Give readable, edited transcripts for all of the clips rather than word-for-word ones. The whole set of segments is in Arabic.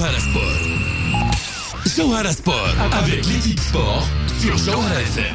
Jawhara Sport. Jawhara Sport avec l'équipe sport sur Jawhara FM.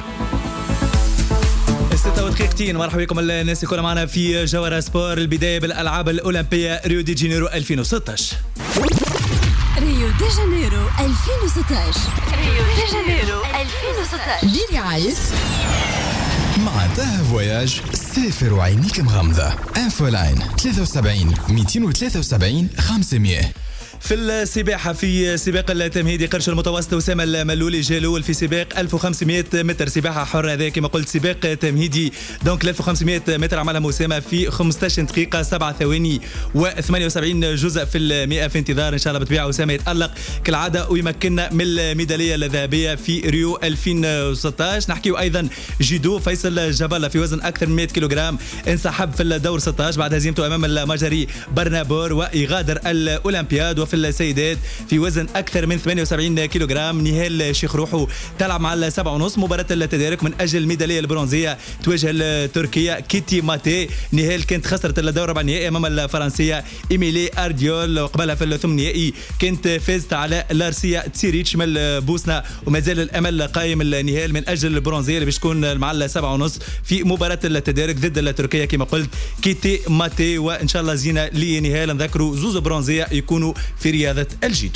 6 مرحبا بكم الناس الكل معنا في جوهرة سبور. البداية بالألعاب الأولمبية ريو دي جانيرو 2016. ريو دي جانيرو 2016 ريو دي جانيرو 2016 برعاية مع تاه فواياج. سافر وعينيك مغمضة. انفولاين 73 273 500. في السباحة في سباق التمهيدي قرش المتوسط أسامة الملولي جالول في سباق 1500 متر سباحة حرة. هذا كما قلت سباق تمهيدي دونك 1500 متر عملها أسامة في 15 دقيقة 7 ثواني و78 جزء في المئة. في انتظار إن شاء الله بالطبيعة أسامة يتألق كالعادة ويمكننا من الميدالية الذهبية في ريو 2016. نحكيو أيضا جيدو. فيصل جبالة في وزن أكثر من 100 كيلوغرام انسحب في الدور 16 بعد هزيمته أمام المجري برنابور ويغادر الأولمبياد. وفي السيدات في وزن أكثر من 78 كيلوغرام نهال شيخ روحو تلعب مع 7.5 مباراة التدارك من أجل الميدالية البرونزية تواجه التركية كيتي ماتي. نهال كانت خسرت الدور الربع النهائي أمام الفرنسية إيميلي أرديول وقبلها في الثمن النهائي كانت فازت على لارسيا تسيريتش من البوسنة. وما زال الأمل قائم النهال من أجل البرونزية اللي باش تكون مع 7.5 في مباراة التدارك ضد التركية كما قلت كيتي ماتي. وإن شاء الله زينة لنهال نذكروا زوز برونزية يكونوا في رياضة الجيدو.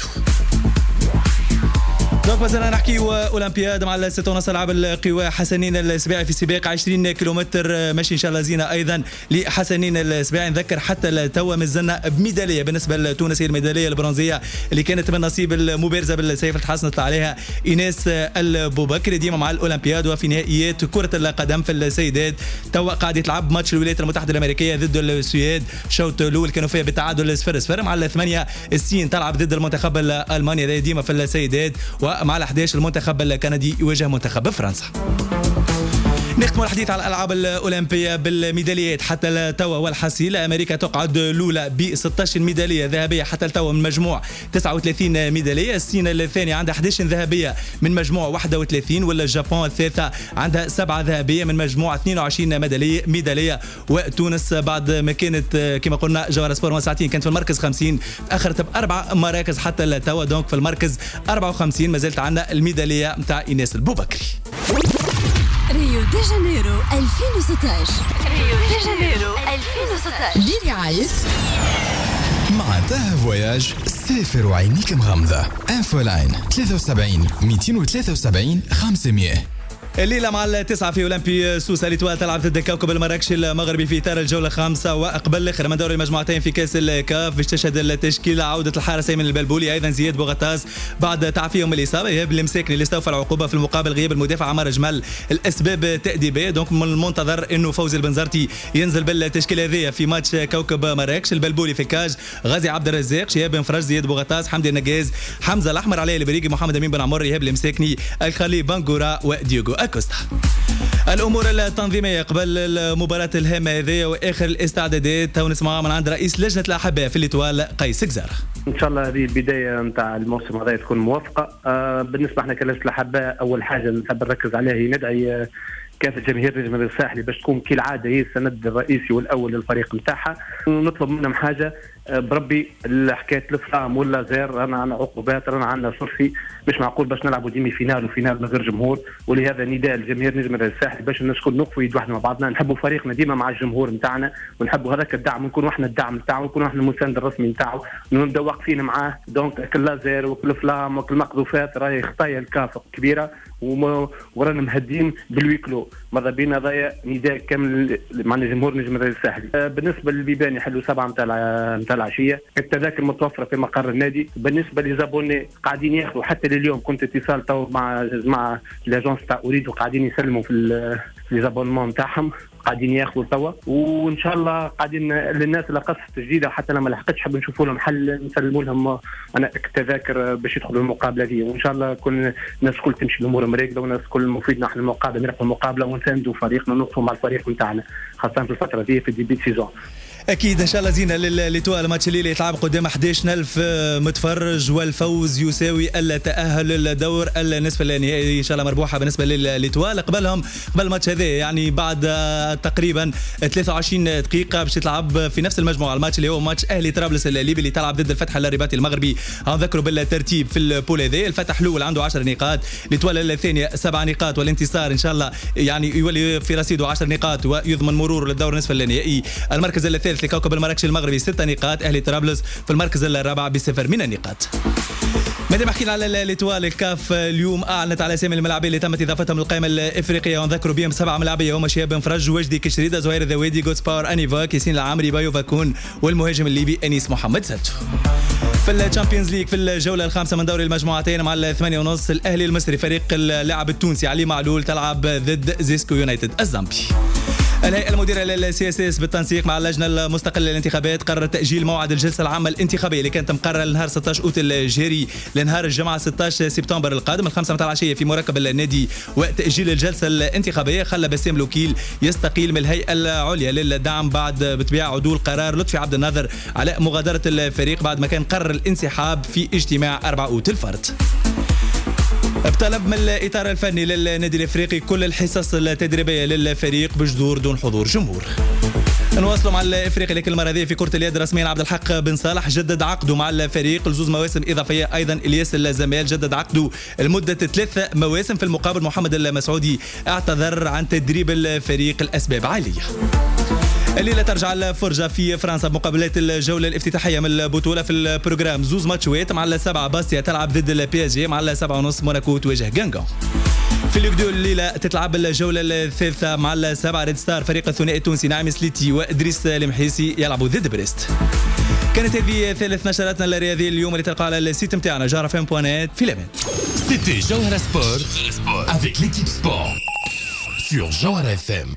دونك مثلا نحكي اولمبياد مع 6.5 العاب القوى. حسنين السباعي في سباق 20 كيلومتر ماشي ان شاء الله زينه ايضا لحسنين السباعي. نذكر حتى توا مازلنا بميداليه بالنسبه لتونس، هي الميداليه البرونزيه اللي كانت من نصيب المبارزه بالسيف اللي تحصلت عليها ايناس البوبكري ديما مع الاولمبياد. وفي نهائيات كره القدم في السيدات توا قاعد يتلعب ماتش الولايات المتحده الامريكيه ضد السويد. شوط الاول كانوا فيها بالتعادل 0-0 مع 8 الصين تلعب ضد المنتخب الالماني. هذا ديما في السيدات. ومع 11 المنتخب الكندي يواجه منتخب فرنسا. نختم الحديث على الألعاب الأولمبية بالميداليات حتى التوا والحصيل. أمريكا تقعد الأولى ب 16 ميدالية ذهبية حتى التوا من مجموع 39 ميدالية. الصين الثانية عندها 11 ذهبية من مجموع 31. والجابون الثالثة عندها 7 ذهبية من مجموع 22 ميدالية. وتونس بعد ما كانت كما قلنا جوهرة سبور من ساعتين كانت في المركز 50 تأخرت ب4 مراكز حتى التوا دونك في المركز 54. ما زالت عندنا الميدالية متاع إيناس البوبكري. ريو دي جانيرو 2016 ريو دي جانيرو 2016 برعاية مع تاه فواياج. سافر وعينيك مغمضة. انفولاين 73 273 500. الليلة مع 9 في أولمبي سوسة ليتوال تلعب ضد الكوكب المراكشي المغربي في إطار الجولة 5 وقبل الآخر من دوري المجموعتين في كأس الكاف. باش تشهد التشكيلة عودة الحارس أيمن البلبولي أيضا زياد بوغطاس بعد تعافيهم من الإصابة. إيهاب المساكني اللي استوفى العقوبة في المقابل غياب المدافع عمار جمال الأسباب تأديبية. دونك من المنتظر إنه فوزي البنزرتي ينزل بالتشكيلة هذه في ماتش كوكب مراكش. البلبولي في الكاج غازي عبد الرزاق شهاب بن فرج زياد بوغطاس حمدي النجاز حمزة الأحمر علي البريقي محمد أمين بن عمر إيهاب المساكني الخلي بانغورا وديوغو أكوستا. الأمور التنظيمية قبل المباراة الهامة هذه وآخر الاستعدادات تو نسمعها من عند رئيس لجنة الأحباء في الإطوال قيس جزارة. إن شاء الله هذه البداية نتاع الموسم هذا تكون موفقة. بالنسبة احنا كلجنة الأحباء أول حاجة نحب نركز عليها هي ندعي كافة جماهير نجم الساحلي باش تكون كالعادة هي السند الرئيسي والأول للفريق نتاعها. ونطلب منهم حاجة بربي حكايه الفلام ولا زير رانا عندنا عقوبات رانا عندنا صرفي مش معقول باش نلعبوا ديمي فينال وفينال من غير جمهور. ولهذا نداء الجماهير نجم الساحل باش الناس كل نقفوا يد واحده مع بعضنا. نحبوا فريقنا ديما مع الجمهور نتاعنا ونحبوا هذاك الدعم ونكونوا احنا الدعم نتاعو ونكونوا احنا المساند الرسمي نتاعو ونبدا واقفين معاه. دونك كل لازير وكل فلام وكل مقذوفات راهي خطايا الكافه كبيره ورانا مهدين بالويكلو. ماذا بينا ضايع نداء كامل مع الجمهور نجم الساحلي. بالنسبه للبيبان يحلوا 7 نتاع العشيه. التذاكر متوفره في مقر النادي. بالنسبه لزابوني قاعدين ياخذوا حتى لليوم كنت اتصال تو مع الاجونس تاع اوريدو قاعدين يسلموا في ليزابونمون نتاعهم قاعدين ياخذوا توا. وان شاء الله قاعدين للناس اللي قصت جديده وحتى لما لحقتش حاب نشوفوا لهم حل نسلموا لهم انا التذاكر باش يدخلوا المقابله دي. وان شاء الله كل الناس كل تمشي الامور مريقله والناس كل مفيدنا احنا المقابله نربحوا المقابله ونساندوا فريقنا ونوقفوا مع الفريق نتاعنا خاصه في الفتره دي في ديبي سيزون. اكيد ان شاء الله زينه للتوا. الماتش الليله يتلعب قدام 11000 متفرج، والفوز يساوي التاهل للدور النصف النهائي ان شاء الله مربوحه بالنسبه للتوا. قبل الماتش هذا يعني بعد تقريبا 23 دقيقه باش يتلعب في نفس المجموعه الماتش اللي هو ماتش اهلي طرابلس الليبي اللي تلعب ضد الفتح الرباطي المغربي. نذكروا بالترتيب في البول هذا، الفتح الاول عنده 10 نقاط، التوا الثانيه 7 نقاط، والانتصار ان شاء الله يعني يولي في رصيده 10 نقاط ويضمن مرور للدور النصف النهائي. المركز الثالث لكوكب المراكش المغربي 6 نقاط، اهلي طرابلس في المركز الرابع ب0 من النقاط. مادام حكينا على الاتوال، الكاف اليوم اعلنت على اسامي الملاعبين اللي تمت اضافتهم للقائمه الافريقيه، ونذكروا بهم 7 ملاعبيه هما شهاب بن فرج، وجدي كشريده، زهير الذوادي، جود باور، انيفاك، ياسين العامري، بايو فاكون، والمهاجم الليبي انيس محمد زاتو. في الشامبيونز ليج في الجوله الخامسه من دوري المجموعتين مع 8:30 الاهلي المصري فريق اللاعب التونسي علي معلول تلعب ضد زيسكو يونايتد الزامبي. الهيئة المديرة للسي اس اس بالتنسيق مع اللجنة المستقلة للانتخابات قررت تأجيل موعد الجلسة العامة الانتخابية اللي كانت مقررة لنهار 16 أوت الجاري لنهار الجمعة 16 سبتمبر القادم 5 متاع العشية في مركب النادي. وتأجيل الجلسة الانتخابية خلى بسام الوكيل يستقيل من الهيئة العليا للدعم بعد بتبيع عدول قرار لطفي عبد الناظر على مغادرة الفريق بعد ما كان قرر الانسحاب في اجتماع 4 أوت الفرد. بطلب من الإطار الفني للنادي الافريقي كل الحصص التدريبيه للفريق بجذور دون حضور جمهور. نواصلوا مع الافريقي لكن المره هذه في كره اليد رسميا عبد الحق بن صالح جدد عقده مع الفريق لزوز مواسم اضافيه. ايضا الياس الزمال جدد عقده لمده 3 مواسم. في المقابل محمد المسعودي اعتذر عن تدريب الفريق لاسباب عاليه. الليله ترجع الفرجه في فرنسا بمقابلات الجوله الافتتاحيه من البطوله. في البروجرام زوز ماتشوات مع 7 باستيا تلعب ضد البي اس جي، مع 7:30 موناكو تواجه غانغون. في الكدو الليله تتلعب الجوله الثالثه مع 7 ريد ستار فريق الثنائي التونسي نعيم سليتي وادريس المحيسي يلعبوا ضد بريست. كانت هذه ثالث نشراتنا الرياضيه اليوم اللي تلقى على السيت نتاعنا jarafm.net. في الامان. C'était Jawhara Sport avec l'équipe sport sur Jawhara FM.